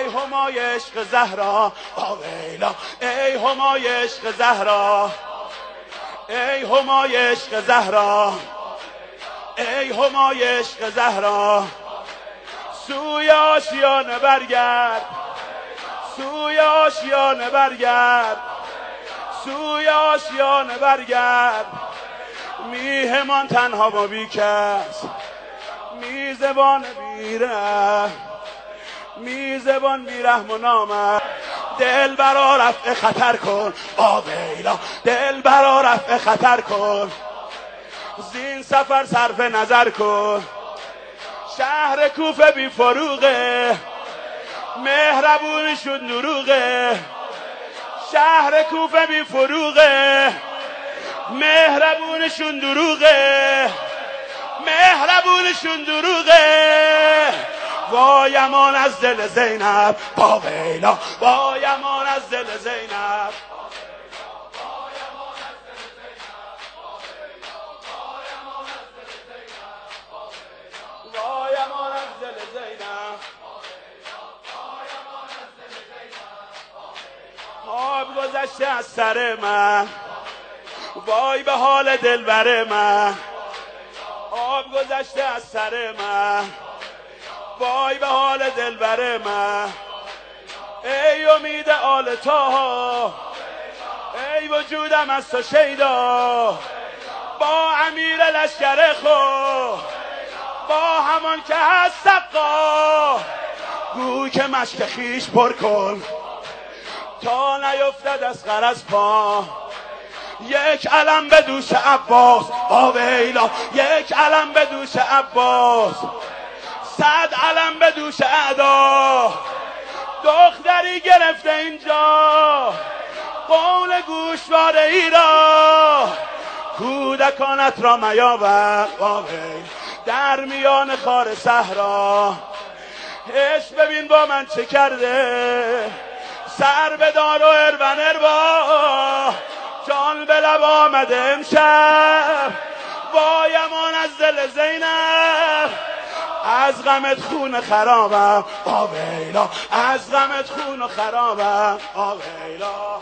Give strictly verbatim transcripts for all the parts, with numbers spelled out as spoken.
همای عشق زهرا آویلا، ای همای عشق زهرا، ای همای عشق زهرا، ای همای عشق زهرا، سوی آشیانه برگرد، سوی آشیانه برگرد، سوی آشیانه برگرد. میهمان تنها و بی کس، میزبان بیره، میزبان بیرحم و نامه. دل برا رفع خطر کن آویلا، دل برا رفع خطر کن، زین سفر صرف نظر کن. شهر کوفه بی فروغه، مهربونشون دروغه. شهر کوفه بی فروغه، مهربونشون دروغه، مهربونشون دروغه. وایمان از دل زینب آویلا، وایمان از دل زینب. وایمان از دل زینب. آب گذشته از سر من، وای به حال دلبر من. آب گذشته از سر من، وای به حال دلبر من. ای امید آل طه، ای وجودم از تو شیدا. با امیر لشکر خود، با همان که هست سقا. گو که مشک خیش پر کن تا نیفتد از غرض پا. یک علم به دوش عباس آویلا، یک علم به دوش عباس. صد علم به دوش اعدا. دختری گرفته اینجا قول گوشواره ای را. کودکانت را میاور آویلا در میان خار صحرا. عشق ببین با من چه کرده، سر بدار و ارون اروا. جان به لب آمده امشب، وایمان از دل زینب. از غمت خون خرابم آویلا، از غمت خون خرابم آویلا.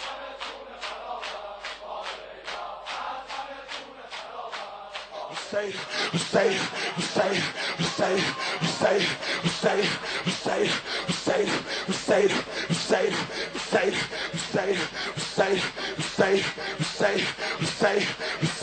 Hussein, Hussein, Hussein, Hussein, Hussein, Hussein, Hussein, Hussein, Hussein, Hussein, Hussein, Hussein, Hussein, Hussein, Hussein, Hussein, Hussein.